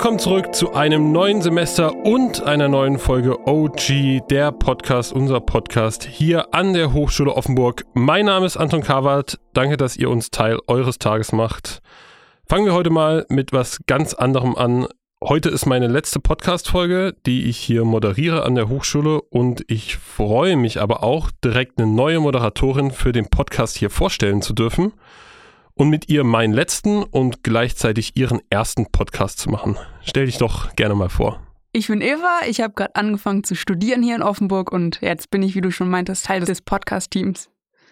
Willkommen zurück zu einem neuen Semester und einer neuen Folge OG, der Podcast, unser Podcast hier an der Hochschule Offenburg. Mein Name ist Anton Karwart. Danke, dass ihr uns Teil eures Tages macht. Fangen wir heute mal mit was ganz anderem an. Heute ist meine letzte Podcast-Folge, die ich hier moderiere an der Hochschule und ich freue mich aber auch, direkt eine neue Moderatorin für den Podcast hier vorstellen zu dürfen und mit ihr meinen letzten und gleichzeitig ihren ersten Podcast zu machen. Stell dich doch gerne mal vor. Ich bin Eva, ich habe gerade angefangen zu studieren hier in Offenburg und jetzt bin ich, wie du schon meintest, Teil des Podcast-Teams.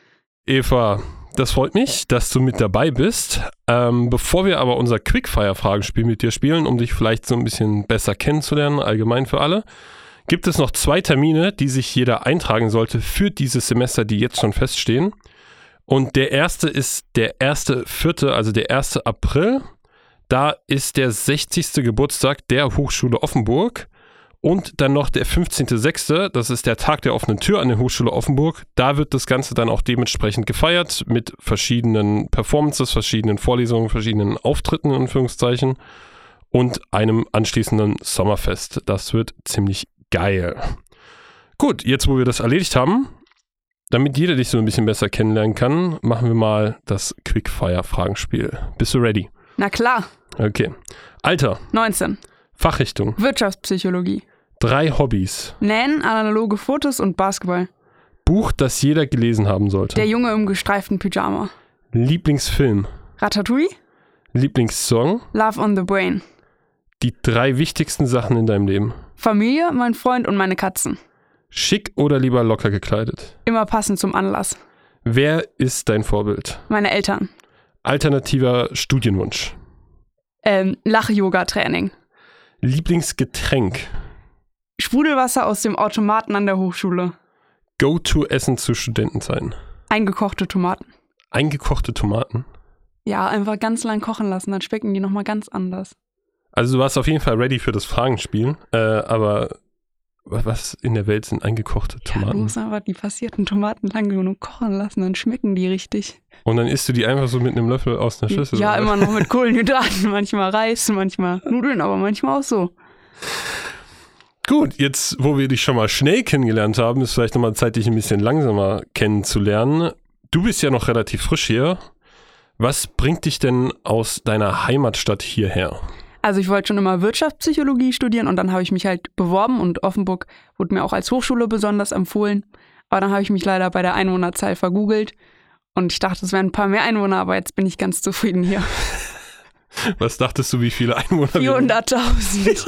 Eva, das freut mich, dass du mit dabei bist. Bevor wir aber unser Quickfire-Fragenspiel mit dir spielen, um dich vielleicht so ein bisschen besser kennenzulernen, allgemein für alle, gibt es noch 2 Termine, die sich jeder eintragen sollte für dieses Semester, die jetzt schon feststehen. Und der erste ist der 1.4., also der 1. April. Da ist der 60. Geburtstag der Hochschule Offenburg. Und dann noch der 15.6., das ist der Tag der offenen Tür an der Hochschule Offenburg. Da wird das Ganze dann auch dementsprechend gefeiert mit verschiedenen Performances, verschiedenen Vorlesungen, verschiedenen Auftritten in Anführungszeichen und einem anschließenden Sommerfest. Das wird ziemlich geil. Gut, jetzt wo wir das erledigt haben, damit jeder dich so ein bisschen besser kennenlernen kann, machen wir mal das Quickfire-Fragenspiel. Bist du ready? Na klar. Okay. Alter. 19. Fachrichtung. Wirtschaftspsychologie. 3 Hobbys. Nähen, analoge Fotos und Basketball. Buch, das jeder gelesen haben sollte. Der Junge im gestreiften Pyjama. Lieblingsfilm. Ratatouille. Lieblingssong. Love on the Brain. Die 3 wichtigsten Sachen in deinem Leben. Familie, mein Freund und meine Katzen. Schick oder lieber locker gekleidet? Immer passend zum Anlass. Wer ist dein Vorbild? Meine Eltern. Alternativer Studienwunsch. Lach-Yoga-Training. Lieblingsgetränk. Sprudelwasser aus dem Automaten an der Hochschule. Go-to-Essen zu Studentenzeiten. Eingekochte Tomaten. Eingekochte Tomaten? Ja, einfach ganz lang kochen lassen, dann schmecken die nochmal ganz anders. Also du warst auf jeden Fall ready für das Fragenspiel, aber was in der Welt sind eingekochte Tomaten? Ja, du musst einfach die passierten Tomaten lang genug kochen lassen, dann schmecken die richtig. Und dann isst du die einfach so mit einem Löffel aus einer Schüssel? Ja, oder? immer noch mit Kohlenhydraten, manchmal Reis, manchmal Nudeln, aber manchmal auch so. Gut, jetzt, wo wir dich schon mal schnell kennengelernt haben, ist vielleicht nochmal Zeit, dich ein bisschen langsamer kennenzulernen. Du bist ja noch relativ frisch hier. Was bringt dich denn aus deiner Heimatstadt hierher? Also ich wollte schon immer Wirtschaftspsychologie studieren und dann habe ich mich halt beworben und Offenburg wurde mir auch als Hochschule besonders empfohlen. Aber dann habe ich mich leider bei der Einwohnerzahl vergoogelt und ich dachte, es wären ein paar mehr Einwohner, aber jetzt bin ich ganz zufrieden hier. Was dachtest du, wie viele Einwohner? 400.000.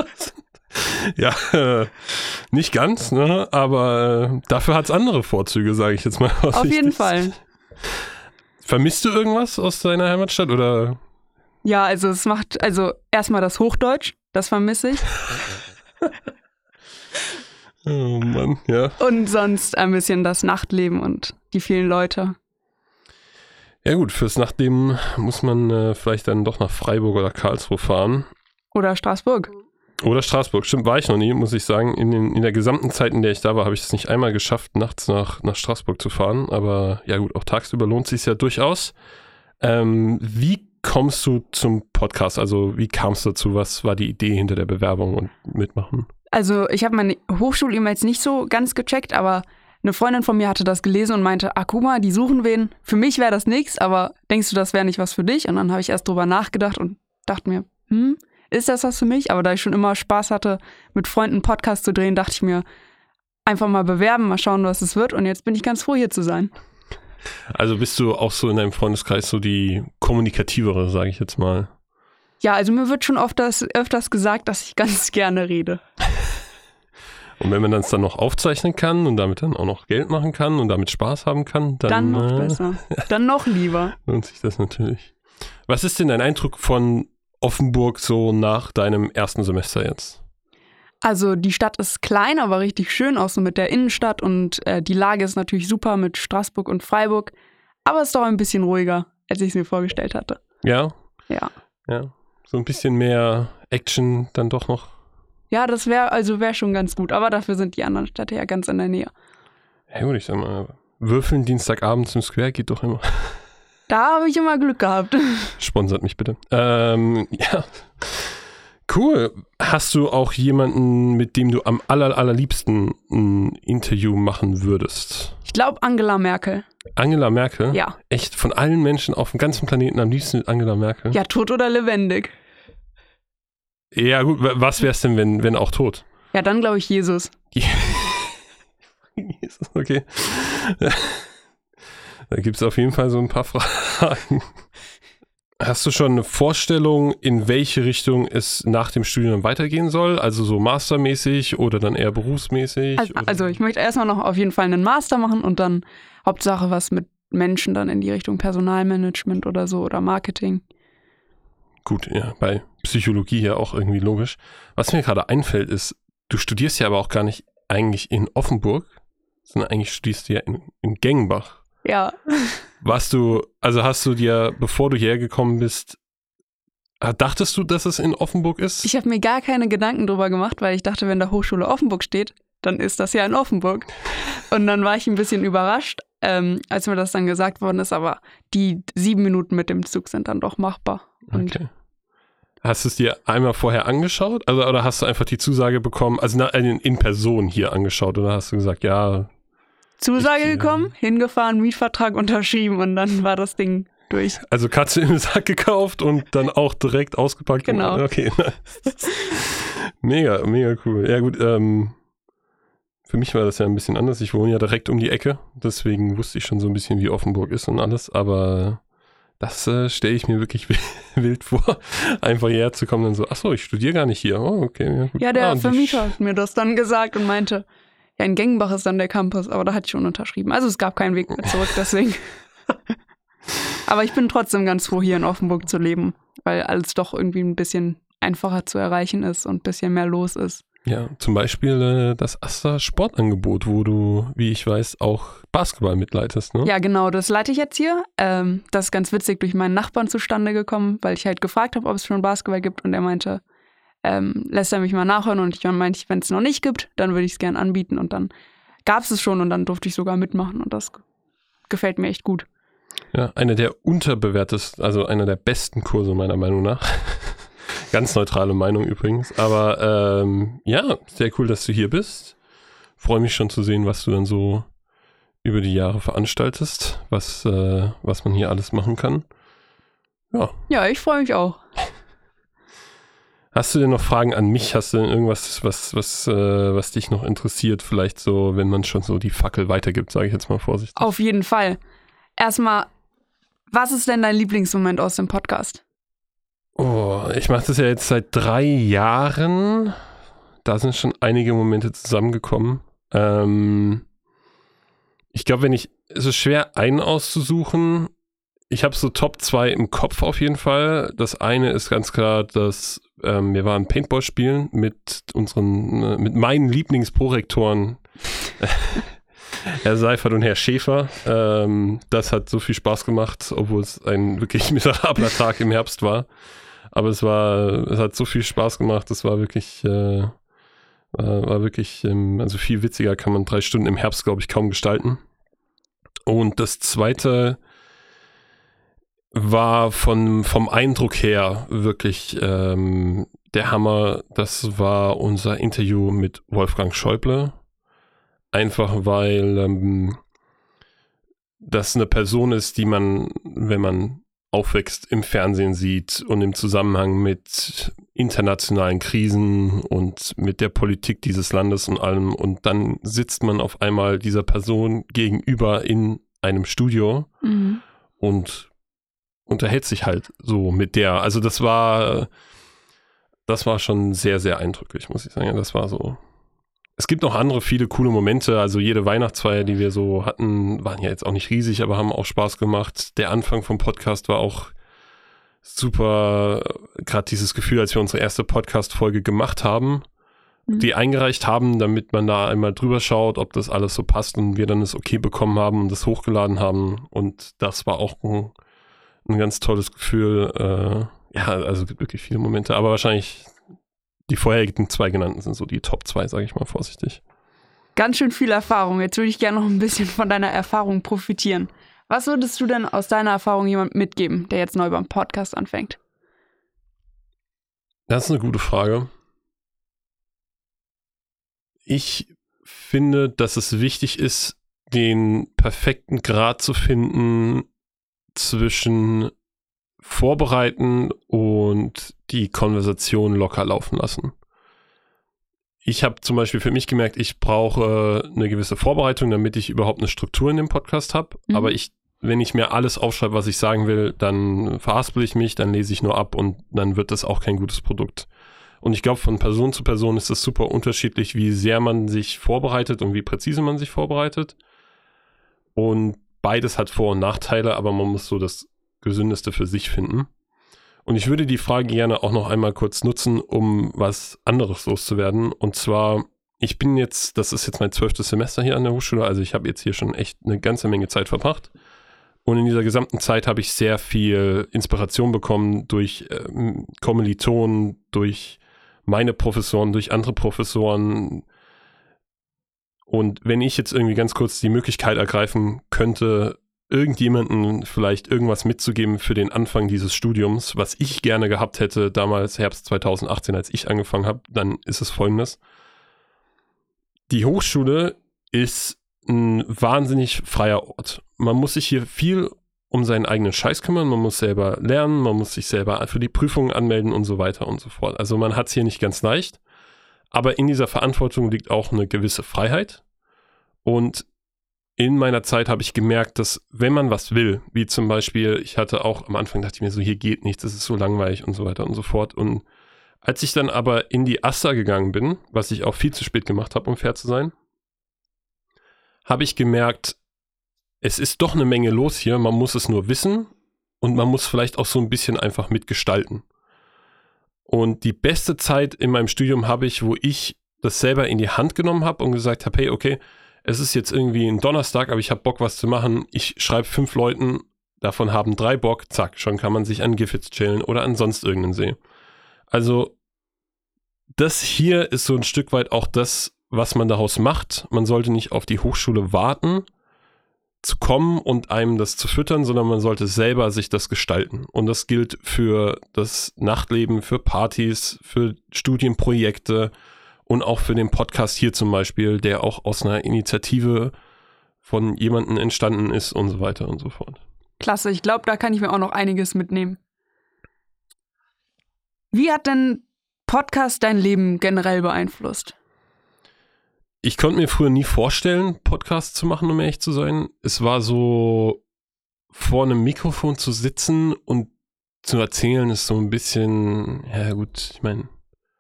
Ja, nicht ganz, ne? Aber dafür hat es andere Vorzüge, sage ich jetzt mal. Auf jeden Fall. Vermisst du irgendwas aus deiner Heimatstadt oder? Ja, also erstmal das Hochdeutsch, das vermisse ich. Oh Mann, ja. Und sonst ein bisschen das Nachtleben und die vielen Leute. Ja gut, fürs Nachtleben muss man vielleicht dann doch nach Freiburg oder Karlsruhe fahren. Oder Straßburg. Oder Straßburg, stimmt, war ich noch nie, muss ich sagen. In der gesamten Zeit, in der ich da war, habe ich es nicht einmal geschafft, nachts nach Straßburg zu fahren. Aber ja gut, auch tagsüber lohnt es sich ja durchaus. Wie kommst du zum Podcast? Also wie kam es dazu? Was war die Idee hinter der Bewerbung und Mitmachen? Also ich habe meine Hochschul-E-Mails nicht so ganz gecheckt, aber eine Freundin von mir hatte das gelesen und meinte, guck mal, die suchen wen. Für mich wäre das nichts, aber denkst du, das wäre nicht was für dich? Und dann habe ich erst drüber nachgedacht und dachte mir, ist das was für mich? Aber da ich schon immer Spaß hatte, mit Freunden einen Podcast zu drehen, dachte ich mir, einfach mal bewerben, mal schauen, was es wird. Und jetzt bin ich ganz froh, hier zu sein. Also bist du auch so in deinem Freundeskreis so die kommunikativere, sage ich jetzt mal? Ja, also mir wird schon öfters gesagt, dass ich ganz gerne rede. Und wenn man das dann noch aufzeichnen kann und damit dann auch noch Geld machen kann und damit Spaß haben kann, dann noch besser. Dann noch lieber. Lohnt sich das natürlich. Was ist denn dein Eindruck von Offenburg so nach deinem ersten Semester jetzt? Also die Stadt ist klein, aber richtig schön, auch so mit der Innenstadt und die Lage ist natürlich super mit Straßburg und Freiburg, aber es ist doch ein bisschen ruhiger, als ich es mir vorgestellt hatte. Ja? Ja. Ja, so ein bisschen mehr Action dann doch noch. Ja, das wäre schon ganz gut, aber dafür sind die anderen Städte ja ganz in der Nähe. Ja gut, ich sag mal, würfeln Dienstagabends im Square geht doch immer. Da habe ich immer Glück gehabt. Sponsert mich bitte. Ja. Cool. Hast du auch jemanden, mit dem du am allerliebsten ein Interview machen würdest? Ich glaube Angela Merkel. Angela Merkel? Ja. Echt, von allen Menschen auf dem ganzen Planeten am liebsten mit Angela Merkel? Ja, tot oder lebendig. Ja gut, was wär's denn, wenn auch tot? Ja, dann glaube ich Jesus. Jesus, okay. Da gibt es auf jeden Fall so ein paar Fragen. Hast du schon eine Vorstellung, in welche Richtung es nach dem Studium weitergehen soll? Also so mastermäßig oder dann eher berufsmäßig? Also ich möchte erstmal noch auf jeden Fall einen Master machen und dann Hauptsache was mit Menschen dann in die Richtung Personalmanagement oder so oder Marketing. Gut, ja, bei Psychologie ja auch irgendwie logisch. Was mir gerade einfällt ist, du studierst ja aber auch gar nicht eigentlich in Offenburg, sondern eigentlich studierst du ja in Gengenbach. Ja. Hast du dir, bevor du hierher gekommen bist, dachtest du, dass es in Offenburg ist? Ich habe mir gar keine Gedanken drüber gemacht, weil ich dachte, wenn da Hochschule Offenburg steht, dann ist das ja in Offenburg. Und dann war ich ein bisschen überrascht, als mir das dann gesagt worden ist, aber die 7 Minuten mit dem Zug sind dann doch machbar. Und okay. Hast du es dir einmal vorher angeschaut? Also, oder hast du einfach die Zusage bekommen, also in Person hier angeschaut, oder hast du gesagt, ja... Zusage gekommen, hingefahren, Mietvertrag unterschrieben und dann war das Ding durch. Also Katze im Sack gekauft und dann auch direkt ausgepackt. Genau. Okay. Mega, mega cool. Ja gut, für mich war das ja ein bisschen anders. Ich wohne ja direkt um die Ecke, deswegen wusste ich schon so ein bisschen, wie Offenburg ist und alles, aber das stelle ich mir wirklich wild vor, einfach hierher zu kommen und dann so, achso, ich studiere gar nicht hier. Oh, okay. Ja, gut. Ja, der Vermieter hat mir das dann gesagt und meinte, ja, in Gengenbach ist dann der Campus, aber da hatte ich schon unterschrieben. Also es gab keinen Weg mehr zurück, deswegen. Aber ich bin trotzdem ganz froh, hier in Offenburg zu leben, weil alles doch irgendwie ein bisschen einfacher zu erreichen ist und ein bisschen mehr los ist. Ja, zum Beispiel das Asta Sportangebot, wo du, wie ich weiß, auch Basketball mitleitest, ne? Ja, genau, das leite ich jetzt hier. Das ist ganz witzig durch meinen Nachbarn zustande gekommen, weil ich halt gefragt habe, ob es schon Basketball gibt und er meinte, lässt er mich mal nachhören und ich meinte, wenn es noch nicht gibt, dann würde ich es gerne anbieten und dann gab es schon und dann durfte ich sogar mitmachen und das gefällt mir echt gut. Ja, einer der unterbewertesten, also einer der besten Kurse meiner Meinung nach. Ganz neutrale Meinung übrigens, aber ja, sehr cool, dass du hier bist. Freue mich schon zu sehen, was du dann so über die Jahre veranstaltest, was man hier alles machen kann. Ja, ich freue mich auch. Hast du denn noch Fragen an mich? Hast du denn irgendwas, was dich noch interessiert? Vielleicht so, wenn man schon so die Fackel weitergibt, sage ich jetzt mal vorsichtig. Auf jeden Fall. Erstmal, was ist denn dein Lieblingsmoment aus dem Podcast? Oh, ich mache das ja jetzt seit 3 Jahren. Da sind schon einige Momente zusammengekommen. Ich glaube, es ist schwer, einen auszusuchen. Ich habe so Top 2 im Kopf auf jeden Fall. Das eine ist ganz klar, dass wir waren Paintball spielen mit meinen Lieblingsprorektoren, Herr Seifert und Herr Schäfer. Das hat so viel Spaß gemacht, obwohl es ein wirklich miserabler Tag im Herbst war. Aber es hat so viel Spaß gemacht. Es war wirklich, also viel witziger kann man 3 Stunden im Herbst, glaube ich, kaum gestalten. Und das zweite war vom Eindruck her wirklich der Hammer. Das war unser Interview mit Wolfgang Schäuble. Einfach weil das eine Person ist, die man, wenn man aufwächst, im Fernsehen sieht und im Zusammenhang mit internationalen Krisen und mit der Politik dieses Landes und allem. Und dann sitzt man auf einmal dieser Person gegenüber in einem Studio und unterhält sich halt so mit der. Also das war schon sehr, sehr eindrücklich, muss ich sagen. Das war so. Es gibt noch andere viele coole Momente. Also jede Weihnachtsfeier, die wir so hatten, waren ja jetzt auch nicht riesig, aber haben auch Spaß gemacht. Der Anfang vom Podcast war auch super. Gerade dieses Gefühl, als wir unsere erste Podcast-Folge gemacht haben, die eingereicht haben, damit man da einmal drüber schaut, ob das alles so passt und wir dann das okay bekommen haben und das hochgeladen haben. Und das war auch ein ganz tolles Gefühl. Ja, also es gibt wirklich viele Momente, aber wahrscheinlich die vorherigen 2 genannten sind so die Top 2, sage ich mal vorsichtig. Ganz schön viel Erfahrung. Jetzt würde ich gerne noch ein bisschen von deiner Erfahrung profitieren. Was würdest du denn aus deiner Erfahrung jemandem mitgeben, der jetzt neu beim Podcast anfängt? Das ist eine gute Frage. Ich finde, dass es wichtig ist, den perfekten Grad zu finden zwischen Vorbereiten und die Konversation locker laufen lassen. Ich habe zum Beispiel für mich gemerkt, ich brauche eine gewisse Vorbereitung, damit ich überhaupt eine Struktur in dem Podcast habe. Mhm. Aber wenn ich mir alles aufschreibe, was ich sagen will, dann verhaspel ich mich, dann lese ich nur ab und dann wird das auch kein gutes Produkt. Und ich glaube, von Person zu Person ist es super unterschiedlich, wie sehr man sich vorbereitet und wie präzise man sich vorbereitet. Und beides hat Vor- und Nachteile, aber man muss so das Gesündeste für sich finden. Und ich würde die Frage gerne auch noch einmal kurz nutzen, um was anderes loszuwerden. Und zwar, das ist jetzt mein 12. Semester hier an der Hochschule, also ich habe jetzt hier schon echt eine ganze Menge Zeit verbracht. Und in dieser gesamten Zeit habe ich sehr viel Inspiration bekommen durch Kommilitonen, durch meine Professoren, durch andere Professoren. Und wenn ich jetzt irgendwie ganz kurz die Möglichkeit ergreifen könnte, irgendjemanden vielleicht irgendwas mitzugeben für den Anfang dieses Studiums, was ich gerne gehabt hätte, damals Herbst 2018, als ich angefangen habe, dann ist es Folgendes. Die Hochschule ist ein wahnsinnig freier Ort. Man muss sich hier viel um seinen eigenen Scheiß kümmern, man muss selber lernen, man muss sich selber für die Prüfungen anmelden und so weiter und so fort. Also man hat es hier nicht ganz leicht, aber in dieser Verantwortung liegt auch eine gewisse Freiheit. Und in meiner Zeit habe ich gemerkt, dass wenn man was will, wie zum Beispiel, ich hatte auch am Anfang, dachte ich mir so, hier geht nichts, das ist so langweilig und so weiter und so fort. Und als ich dann aber in die AStA gegangen bin, was ich auch viel zu spät gemacht habe, um fair zu sein, habe ich gemerkt, es ist doch eine Menge los hier, man muss es nur wissen und man muss vielleicht auch so ein bisschen einfach mitgestalten. Und die beste Zeit in meinem Studium habe ich, wo ich das selber in die Hand genommen habe und gesagt habe, hey, okay, es ist jetzt irgendwie ein Donnerstag, aber ich habe Bock, was zu machen. Ich schreibe 5 Leuten, davon haben 3 Bock, zack, schon kann man sich an Gifhits chillen oder an sonst irgendeinen See. Also das hier ist so ein Stück weit auch das, was man daraus macht. Man sollte nicht auf die Hochschule warten, zu kommen und einem das zu füttern, sondern man sollte selber sich das gestalten. Und das gilt für das Nachtleben, für Partys, für Studienprojekte und auch für den Podcast hier zum Beispiel, der auch aus einer Initiative von jemandem entstanden ist und so weiter und so fort. Klasse, ich glaube, da kann ich mir auch noch einiges mitnehmen. Wie hat denn Podcast dein Leben generell beeinflusst? Ich konnte mir früher nie vorstellen, Podcasts zu machen, um ehrlich zu sein. Es war so, vor einem Mikrofon zu sitzen und zu erzählen, ist so ein bisschen, ja gut, ich meine,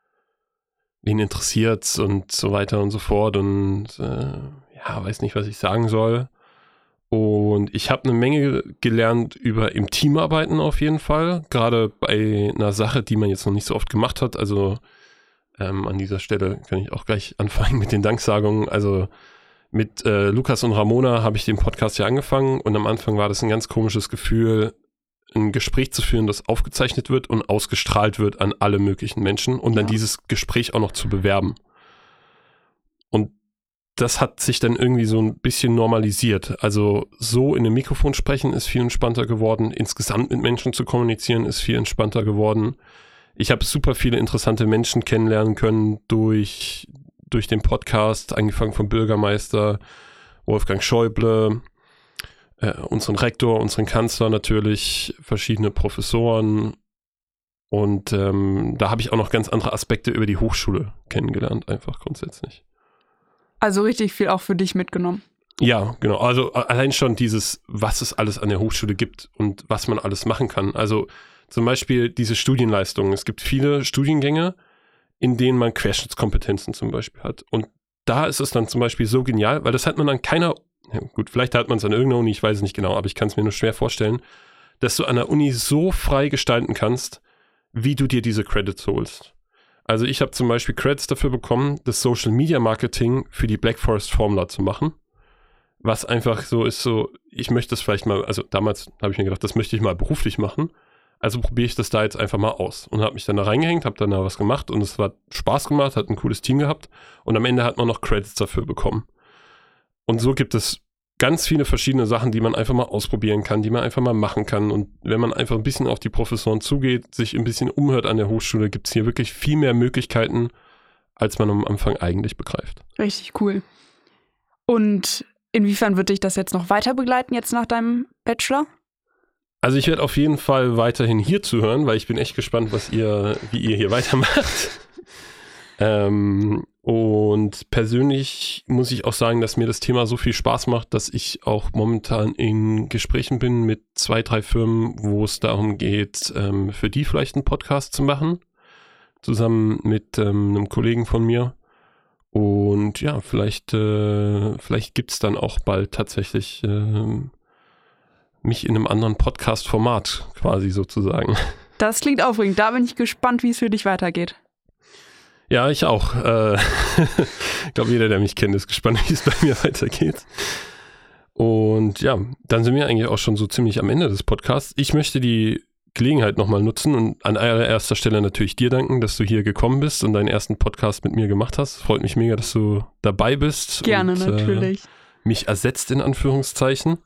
wen interessiert's und so weiter und so fort und weiß nicht, was ich sagen soll. Und ich habe eine Menge gelernt über im Team arbeiten auf jeden Fall, gerade bei einer Sache, die man jetzt noch nicht so oft gemacht hat, also an dieser Stelle kann ich auch gleich anfangen mit den Danksagungen. Also mit Lukas und Ramona habe ich den Podcast ja angefangen und am Anfang war das ein ganz komisches Gefühl, ein Gespräch zu führen, das aufgezeichnet wird und ausgestrahlt wird an alle möglichen Menschen und dann dieses Gespräch auch noch zu bewerben. Und das hat sich dann irgendwie so ein bisschen normalisiert. Also so in einem Mikrofon sprechen ist viel entspannter geworden. Insgesamt mit Menschen zu kommunizieren ist viel entspannter geworden. Ich habe super viele interessante Menschen kennenlernen können durch den Podcast, angefangen vom Bürgermeister Wolfgang Schäuble, unseren Rektor, unseren Kanzler natürlich, verschiedene Professoren und da habe ich auch noch ganz andere Aspekte über die Hochschule kennengelernt, einfach grundsätzlich. Also richtig viel auch für dich mitgenommen. Ja, genau. Also allein schon dieses, was es alles an der Hochschule gibt und was man alles machen kann. Also zum Beispiel diese Studienleistungen. Es gibt viele Studiengänge, in denen man Querschnittskompetenzen zum Beispiel hat. Und da ist es dann zum Beispiel so genial, weil das hat man an keiner, ja gut, vielleicht hat man es an irgendeiner Uni, ich weiß es nicht genau, aber ich kann es mir nur schwer vorstellen, dass du an der Uni so frei gestalten kannst, wie du dir diese Credits holst. Also ich habe zum Beispiel Credits dafür bekommen, das Social Media Marketing für die Black Forest Formula zu machen. Was einfach so ist, so, ich möchte das vielleicht mal, also damals habe ich mir gedacht, das möchte ich mal beruflich machen. Also probiere ich das da jetzt einfach mal aus und habe mich dann da reingehängt, habe dann da was gemacht und es hat Spaß gemacht, hat ein cooles Team gehabt und am Ende hat man noch Credits dafür bekommen. Und so gibt es ganz viele verschiedene Sachen, die man einfach mal ausprobieren kann, die man einfach mal machen kann. Und wenn man einfach ein bisschen auf die Professoren zugeht, sich ein bisschen umhört an der Hochschule, gibt es hier wirklich viel mehr Möglichkeiten, als man am Anfang eigentlich begreift. Richtig cool. Und inwiefern wird dich das jetzt noch weiter begleiten, jetzt nach deinem Bachelor? Also ich werde auf jeden Fall weiterhin hier zuhören, weil ich bin echt gespannt, wie ihr hier weitermacht. Und persönlich muss ich auch sagen, dass mir das Thema so viel Spaß macht, dass ich auch momentan in Gesprächen bin mit 2, 3 Firmen, wo es darum geht, für die vielleicht einen Podcast zu machen, zusammen mit einem Kollegen von mir. Und ja, vielleicht gibt es dann auch bald tatsächlich mich in einem anderen Podcast-Format quasi sozusagen. Das klingt aufregend. Da bin ich gespannt, wie es für dich weitergeht. Ja, ich auch. Ich glaube, jeder, der mich kennt, ist gespannt, wie es bei mir weitergeht. Und ja, dann sind wir eigentlich auch schon so ziemlich am Ende des Podcasts. Ich möchte die Gelegenheit nochmal nutzen und an allererster Stelle natürlich dir danken, dass du hier gekommen bist und deinen ersten Podcast mit mir gemacht hast. Freut mich mega, dass du dabei bist. Gerne, und, natürlich. Mich ersetzt in Anführungszeichen.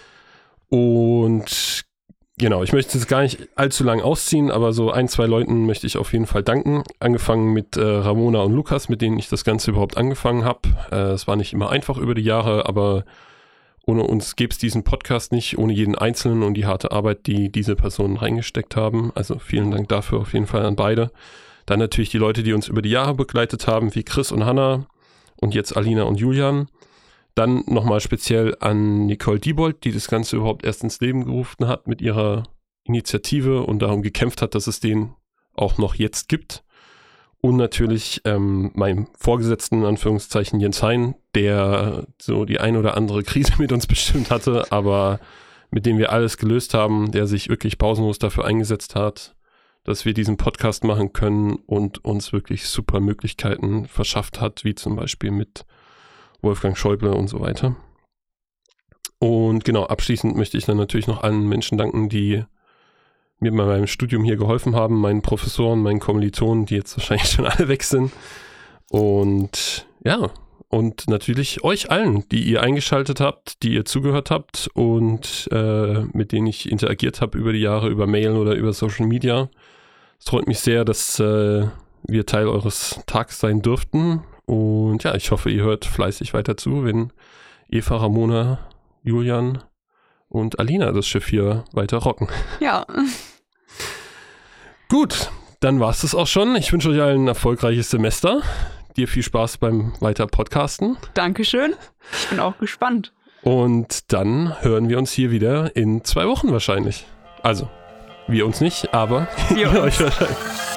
Und genau, ich möchte es gar nicht allzu lang ausziehen, aber so 1, 2 Leuten möchte ich auf jeden Fall danken. Angefangen mit Ramona und Lukas, mit denen ich das Ganze überhaupt angefangen habe. Es war nicht immer einfach über die Jahre, aber ohne uns gäbe es diesen Podcast nicht, ohne jeden Einzelnen und die harte Arbeit, die diese Personen reingesteckt haben. Also vielen Dank dafür auf jeden Fall an beide. Dann natürlich die Leute, die uns über die Jahre begleitet haben, wie Chris und Hannah und jetzt Alina und Julian. Dann nochmal speziell an Nicole Diebold, die das Ganze überhaupt erst ins Leben gerufen hat mit ihrer Initiative und darum gekämpft hat, dass es den auch noch jetzt gibt. Und natürlich meinem Vorgesetzten, in Anführungszeichen, Jens Hein, der so die ein oder andere Krise mit uns bestimmt hatte, aber mit dem wir alles gelöst haben, der sich wirklich pausenlos dafür eingesetzt hat, dass wir diesen Podcast machen können und uns wirklich super Möglichkeiten verschafft hat, wie zum Beispiel mit Wolfgang Schäuble und so weiter. Und genau, abschließend möchte ich dann natürlich noch allen Menschen danken, die mir bei meinem Studium hier geholfen haben, meinen Professoren, meinen Kommilitonen, die jetzt wahrscheinlich schon alle weg sind. Und ja, und natürlich euch allen, die ihr eingeschaltet habt, die ihr zugehört habt und mit denen ich interagiert habe über die Jahre, über Mail oder über Social Media. Es freut mich sehr, dass wir Teil eures Tags sein dürften. Und ja, ich hoffe, ihr hört fleißig weiter zu, wenn Eva, Ramona, Julian und Alina das Schiff hier weiter rocken. Ja. Gut, dann war es das auch schon. Ich wünsche euch allen ein erfolgreiches Semester. Dir viel Spaß beim weiter Podcasten. Dankeschön. Ich bin auch gespannt. Und dann hören wir uns hier wieder in 2 Wochen wahrscheinlich. Also, wir uns nicht, aber wir euch wahrscheinlich.